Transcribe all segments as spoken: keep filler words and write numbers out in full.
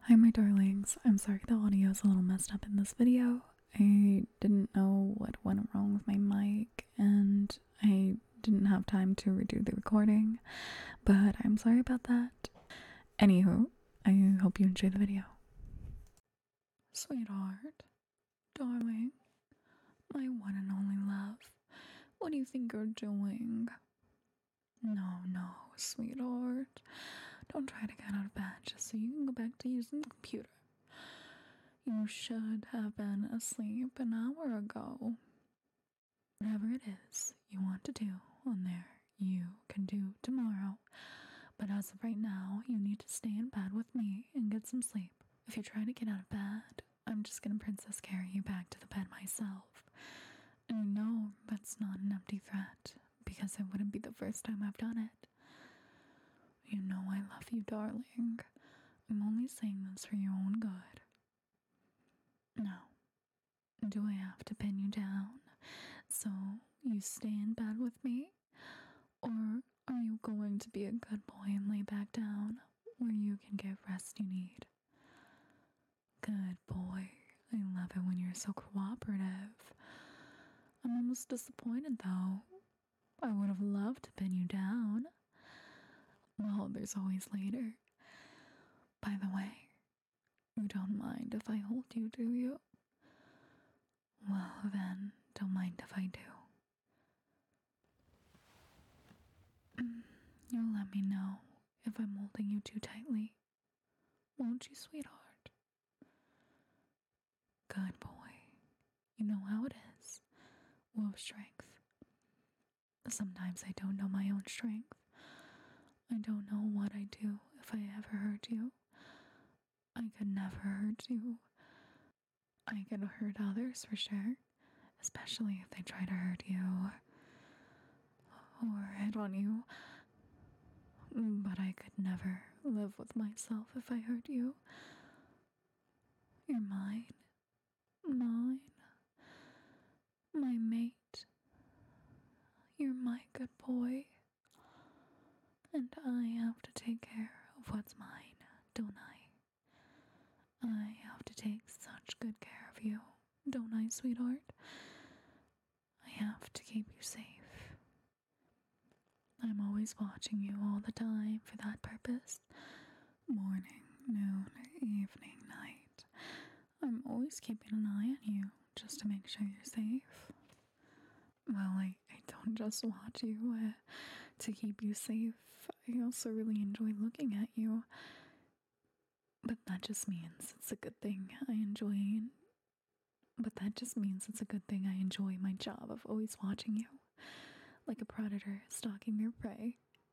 Hi, my darlings. I'm sorry the audio is a little messed up in this video. I didn't know what went wrong with my mic, and I didn't have time to redo the recording, but I'm sorry about that. Anywho, I hope you enjoy the video. Sweetheart, darling, my one and only love, what do you think you're doing? No, no, sweetheart. Don't try to get out of bed just so you can go back to using the computer. You should have been asleep an hour ago. Whatever it is you want to do on there, you can do tomorrow. But as of right now, you need to stay in bed with me and get some sleep. If you try to get out of bed, I'm just gonna princess carry you back to the bed myself. And no, that's not an empty threat, because it wouldn't be the first time I've done it. You know I love you, darling. I'm only saying this for your own good. Now, do I have to pin you down so you stay in bed with me? Or are you going to be a good boy and lay back down where you can get rest you need? Good boy. I love it when you're so cooperative. I'm almost disappointed though. I would have loved to pin you down. Well, there's always later. By the way, you don't mind if I hold you, do you? Well, then, don't mind if I do. Mm, You'll let me know if I'm holding you too tightly. Won't you, sweetheart? Good boy. You know how it is. With strength. Sometimes I don't know my own strength. I don't know what I'd do if I ever hurt you. I could never hurt you. I could hurt others for sure, especially if they try to hurt you or hit on you. But I could never live with myself if I hurt you. You're mine. Mine. My mate. You're my good boy. And I have to take care of what's mine, don't I? I have to take such good care of you, don't I, sweetheart? I have to keep you safe. I'm always watching you all the time for that purpose. Morning, noon, evening, night. I'm always keeping an eye on you just to make sure you're safe. Well, I, I don't just watch you uh, to keep you safe. I also really enjoy looking at you. But that just means it's a good thing I enjoy. But that just means it's a good thing I enjoy my job of always watching you, like a predator stalking their prey.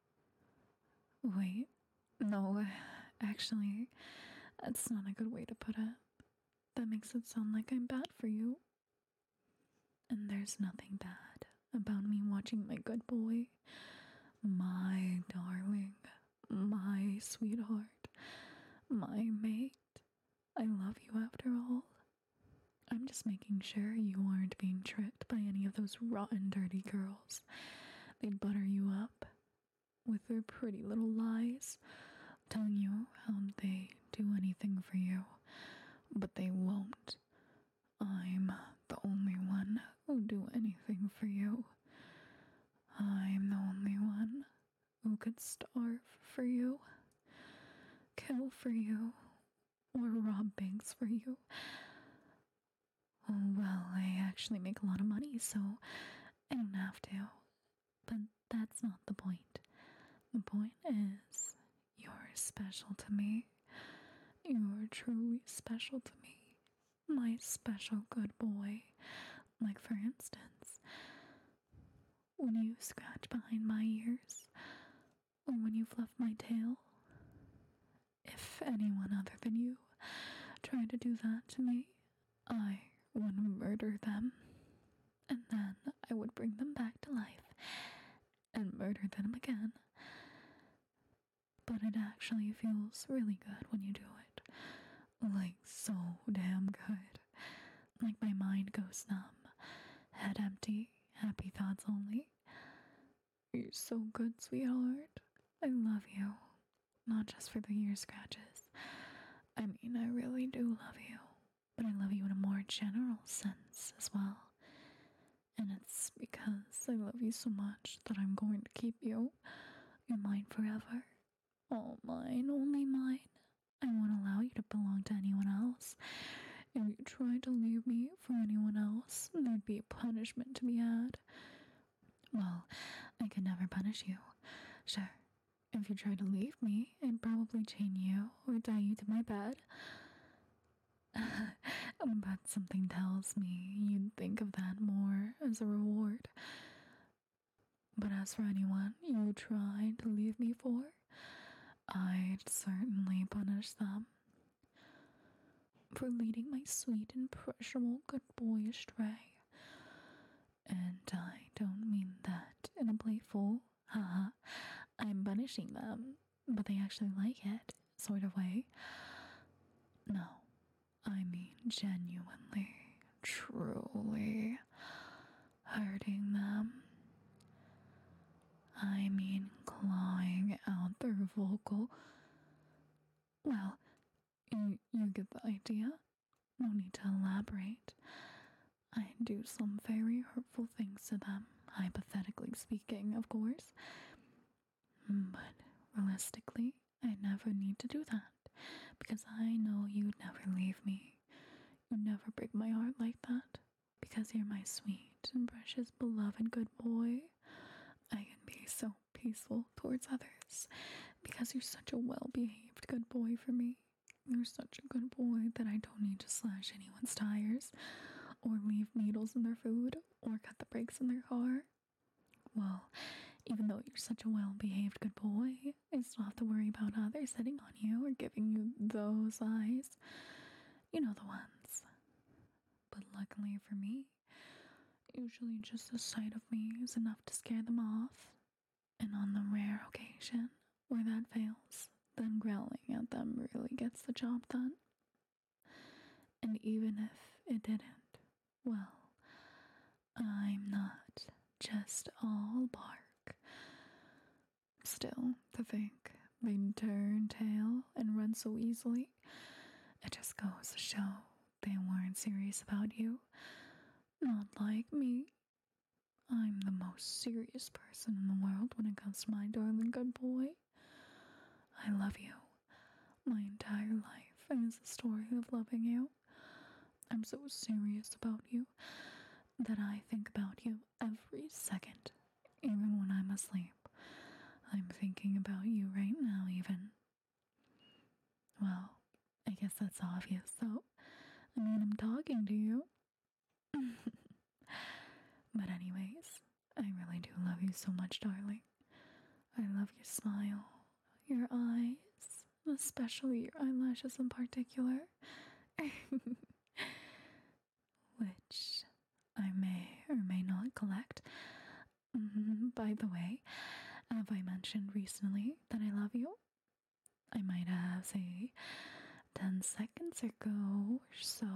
Wait, no, actually, that's not a good way to put it. That makes it sound like I'm bad for you. And there's nothing bad about me watching my good boy, my darling, my sweetheart, my mate. I love you after all. I'm just making sure you aren't being tricked by any of those rotten, dirty girls. They'd butter you up with their pretty little lies, telling you how they do anything for you, but they won't. I'm the only one who'll do anything for you. I'm the only one who could starve for you, kill for you, or rob banks for you. Oh, well, I actually make a lot of money, so I don't have to. But that's not the point. The point is, you're special to me. You're truly special to me. My special good boy. Like, for instance, when you scratch behind my ears, or when you fluff my tail. If anyone other than you tried to do that to me, I would murder them. And then I would bring them back to life and murder them again. But it actually feels really good when you do it. Like, so damn good. Like my mind goes numb, head empty, happy thoughts only. You're so good, sweetheart. I love you. Not just for the ear scratches. I mean, I really do love you, but I love you in a more general sense as well. And it's because I love you so much that I'm going to keep you. You're mine forever. All mine, only mine. I won't allow you to belong to anyone else. If you try to leave me for anyone else, there'd be a punishment to be had. Well, I could never punish you. Sure, if you try to leave me, I'd probably chain you or tie you to my bed. But something tells me you'd think of that more as a reward. But as for anyone you tried to leave me for, I'd certainly punish them for leading my sweet, impressionable good boy astray. And I don't mean that in a playful, haha, I'm punishing them, but they actually like it sort of way. No, I mean genuinely, truly hurting them. I mean clawing out their vocal. Well, you, you get the idea. No need to elaborate. I do some very hurtful things to them, hypothetically speaking, of course. But realistically, I never need to do that, because I know you'd never leave me. You'd never break my heart like that, because you're my sweet and precious beloved good boy. I can be so peaceful towards others, because you're such a well-behaved good boy for me. You're such a good boy that I don't need to slash anyone's tires, or leave needles in their food, or cut the brakes in their car. Well, even though you're such a well-behaved good boy, I still have to worry about others hitting on you or giving you those eyes. You know the ones. But luckily for me, usually just the sight of me is enough to scare them off. And on the rare occasion where that fails, then growling at them really gets the job done. And even if it didn't, well, I'm not just all bark. Still, to think they'd turn tail and run so easily, it just goes to show they weren't serious about you. Not like me. I'm the most serious person in the world when it comes to my darling good boy. I love you. My entire life is a story of loving you. I'm so serious about you that I think about you every second, even when I'm asleep. I'm thinking about you right now, even. Well, I guess that's obvious, though. I mean, I'm talking to you. But anyways, I really do love you so much, darling. I love your smile, your eyes, especially your eyelashes in particular. Which I may or may not collect. Mm-hmm. By the way, have I mentioned recently that I love you? I might have, say, ten seconds ago or so.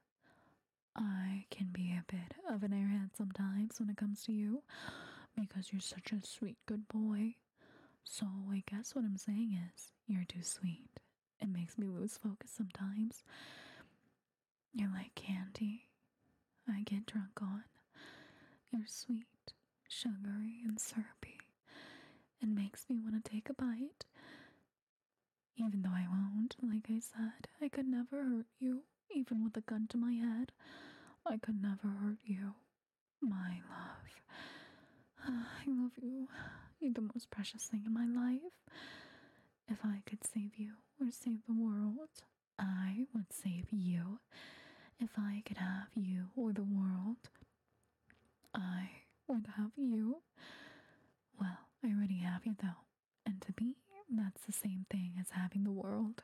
I can be a bit of an airhead sometimes when it comes to you, because you're such a sweet good boy. So I guess what I'm saying is, you're too sweet. It makes me lose focus sometimes. You're like candy I get drunk on. You're sweet, sugary, and syrupy. It makes me want to take a bite. Even though I won't, like I said, I could never hurt you, even with a gun to my head. I could never hurt you, my love. I love you. You're the most precious thing in my life. If I could save you or save the world, I would save you. If I could have you or the world, I would have you. Well, I already have you though, and to me, that's the same thing as having the world.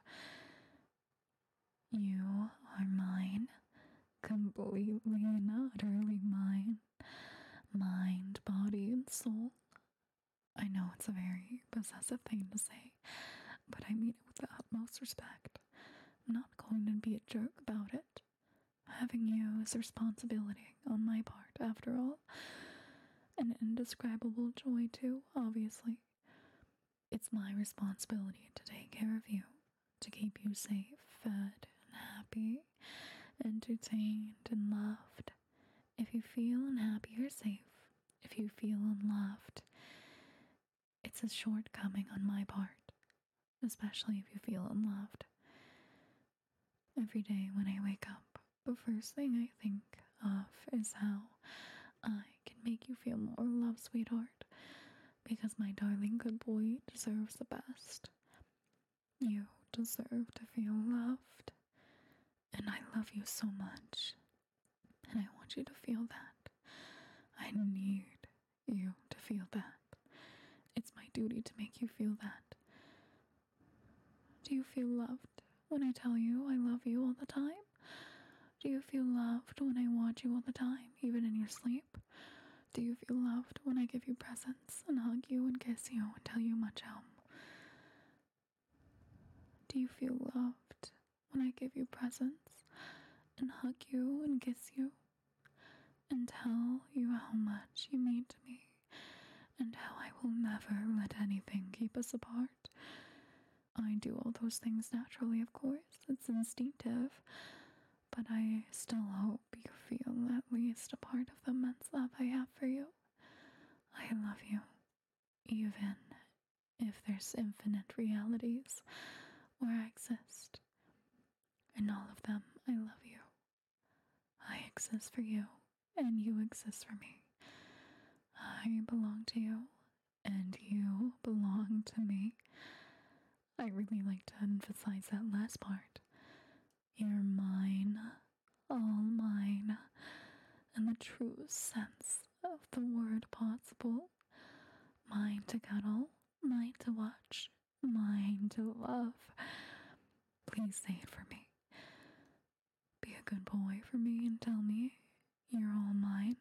You are mine, completely and utterly mine. Mind, body, and soul. I know it's a very possessive thing to say, but I mean it with the utmost respect. I'm not going to be a jerk about it. Having you is a responsibility on my part, after all. An indescribable joy, too, obviously. It's my responsibility to take care of you, to keep you safe fed and happy, entertained and loved. If you feel unhappy or safe, if you feel unloved, it's a shortcoming on my part, especially if you feel unloved. Every day when I wake up, the first thing I think of is how I can make you feel more loved, sweetheart, because my darling good boy deserves the best. You deserve to feel loved, and I love you so much, and I want you to feel that. I need you to feel that. It's my duty to make you feel that. Do you feel loved when I tell you I love you all the time? Do you feel loved when I watch you all the time, even in your sleep? Do you feel loved when I give you presents and hug you and kiss you and tell you much home? Do you feel loved when I give you presents and hug you and kiss you and tell you how much you mean to me and how I will never let anything keep us apart? I do all those things naturally, of course. It's instinctive. But I still hope you feel at least a part of the immense love I have for you. I love you, even if there's infinite realities where I exist. In all of them, I love you. I exist for you, and you exist for me. I belong to you, and you belong to me. I really like to emphasize that last part. You're mine, all mine, in the true sense of the word possible. Mine to cuddle, mine to watch, mine to love. Please say it for me. Be a good boy for me and tell me you're all mine.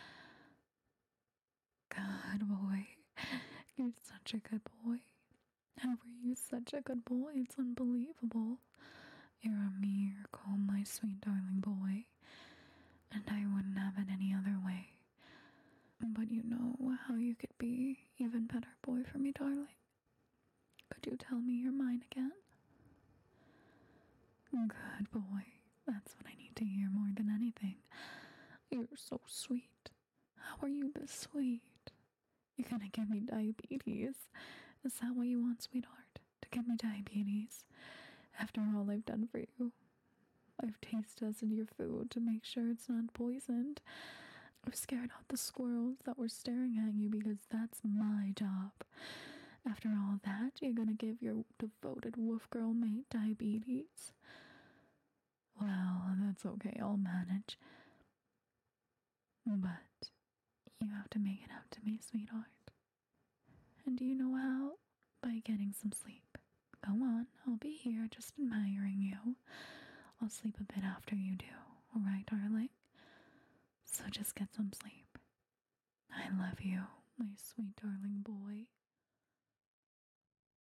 Good boy. You're such a good boy. How are you such a good boy? It's unbelievable. You're a miracle, my sweet darling boy, and I wouldn't have it any other way. But you know how you could be even better boy for me, darling? Could you tell me you're mine again? Good boy. That's what I need to hear more than anything. You're so sweet. How are you this sweet? You're gonna give me diabetes. Is that what you want, sweetheart? To give me diabetes? After all I've done for you. I've taste tested your food to make sure it's not poisoned. I've scared out the squirrels that were staring at you because that's my job. After all that, you're gonna give your devoted wolf girl mate diabetes? Well, that's okay, I'll manage. But you have to make it out to me, sweetheart. And do you know how? By getting some sleep. Go on, I'll be here just admiring you. I'll sleep a bit after you do, alright, darling? So just get some sleep. I love you, my sweet darling boy.